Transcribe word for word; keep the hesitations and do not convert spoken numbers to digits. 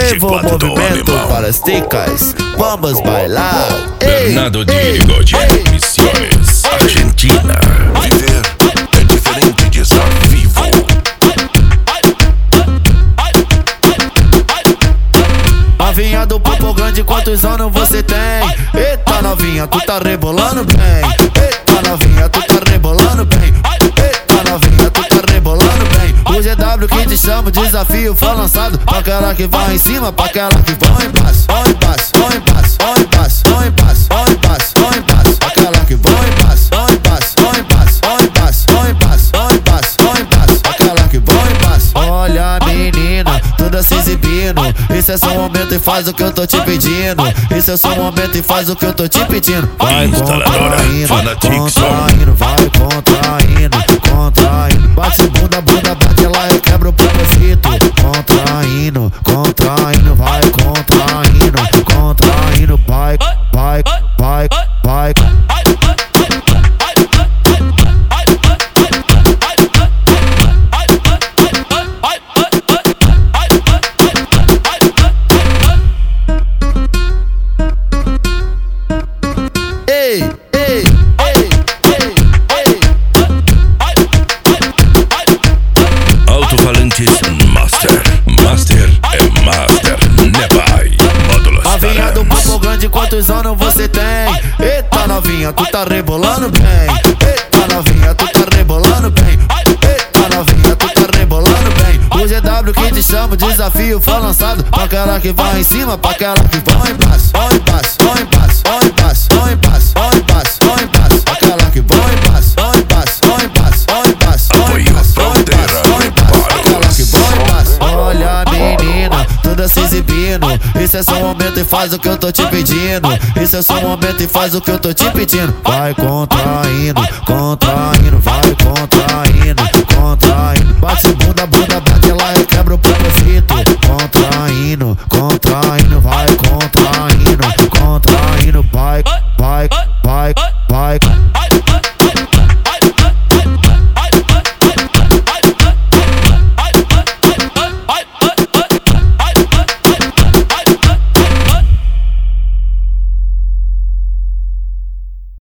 Vivo o movimento para as ticas, vamos bailar. Ei, Bernardo ei, Diego de ei. Misiones, Argentina. Viver é diferente de estar vivo. Novinha do Popo Grande, quantos anos você tem? Eita novinha, tu tá rebolando bem. Eita novinha, tu tá rebolando bem. Eita novinha, tu tá rebolando bem. O G W que te chama, o desafio foi lançado pra aquela que vai em cima, pra aquela que vai embaixo. Vai embaixo, vai embaixo, vai embaixo, vai embaixo, vai embaixo, vai embaixo. Aquela que vai embaixo, vai embaixo, vai embaixo, vai embaixo, vai embaixo, vai embaixo, vai embaixo. Aquela que vai embaixo. Olha menina, toda se exibindo. Esse é seu momento e faz o que eu tô te pedindo. Esse é seu momento e faz o que eu tô te pedindo. Vai contraindo, contraindo, vai contraindo, contraindo. Bate bunda, bunda, bate lá e quebra o propósito. Contraindo, contraindo, vai contraindo, contraindo, vai, vai, vai, vai. Ei, ei, ei, ei, ei. Alto-falantes Master. Master é Master. Nebai. Módulos Novinha do Popo Grande, quantos anos você tem? Eita novinha, tu tá rebolando bem. Eita novinha, tu tá rebolando bem. Eita novinha, tu tá rebolando bem. O G W que te chama, o desafio foi lançado pra aquela que vai em cima, pra aquela que vai embaixo. Vai embaixo, vai embaixo, vai embaixo, vai embaixo, vai embaixo, vai embaixo. Aquela que vai embaixo, vai embaixo, vai embaixo, vai embaixo, vai Apoio embaixo, vai Fronteira embaixo, vai embaixo. Aquela que vai embaixo. Olha menina, toda se exibindo. Esse é seu momento e faz o que eu tô te pedindo. Esse é seu momento e faz o que eu tô te pedindo. Vai contraindo, contraindo, vai contraindo, contraindo. Bate bunda, bunda, bate lá e quebra o propósito.